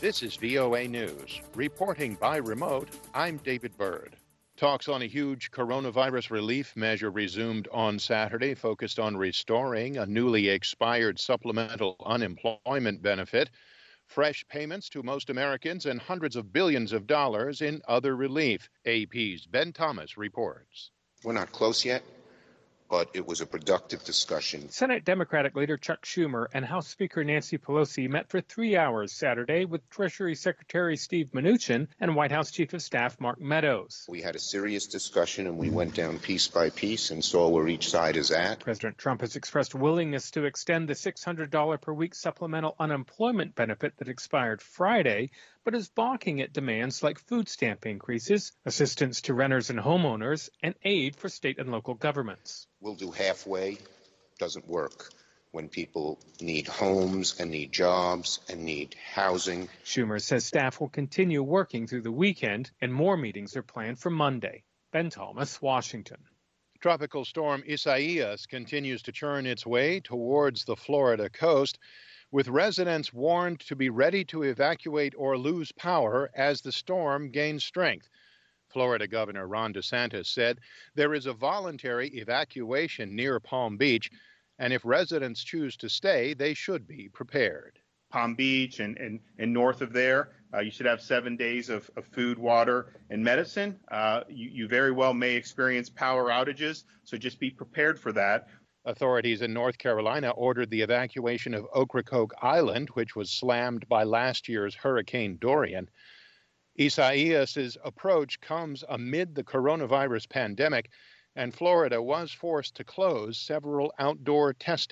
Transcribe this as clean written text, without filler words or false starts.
This is VOA News. Reporting by remote, I'm David Byrd. Talks on a huge coronavirus relief measure resumed on Saturday, focused on restoring a newly expired supplemental unemployment benefit, fresh payments to most Americans, and hundreds of billions of dollars in other relief. AP's Ben Thomas reports. We're not close yet, but it was a productive discussion. Senate Democratic leader Chuck Schumer and House Speaker Nancy Pelosi met for 3 hours Saturday with Treasury Secretary Steve Mnuchin and White House Chief of Staff Mark Meadows. We had a serious discussion and we went down piece by piece and saw where each side is at. President Trump has expressed willingness to extend the $600 per week supplemental unemployment benefit that expired Friday, but is balking at demands like food stamp increases, assistance to renters and homeowners, and aid for state and local governments. We'll do halfway. Doesn't work when people need homes and need jobs and need housing. Schumer says staff will continue working through the weekend, and more meetings are planned for Monday. Ben Thomas, Washington. Tropical storm Isaias continues to churn its way towards the Florida coast, with residents warned to be ready to evacuate or lose power as the storm gains strength. Florida Governor Ron DeSantis said there is a voluntary evacuation near Palm Beach, and if residents choose to stay, they should be prepared. Palm Beach and north of there, you should have 7 days of food, water, and medicine. You very well may experience power outages, so just be prepared for that. Authorities in North Carolina ordered the evacuation of Ocracoke Island, which was slammed by last year's Hurricane Dorian. Isaias's approach comes amid the coronavirus pandemic, and Florida was forced to close several outdoor testing